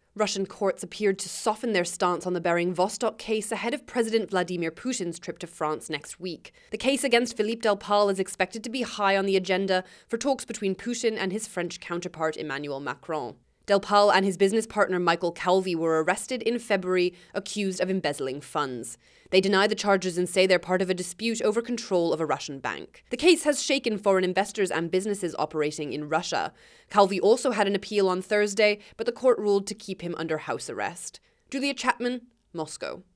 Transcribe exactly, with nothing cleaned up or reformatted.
Russian courts appeared to soften their stance on the Bering Vostok case ahead of President Vladimir Putin's trip to France next week. The case against Philippe Delpal is expected to be high on the agenda for talks between Putin and his French counterpart Emmanuel Macron. Delpal and his business partner Michael Calvi were arrested in February, accused of embezzling funds. They deny the charges and say they're part of a dispute over control of a Russian bank. The case has shaken foreign investors and businesses operating in Russia. Calvi also had an appeal on Thursday, but the court ruled to keep him under house arrest. Julia Chapman, Moscow.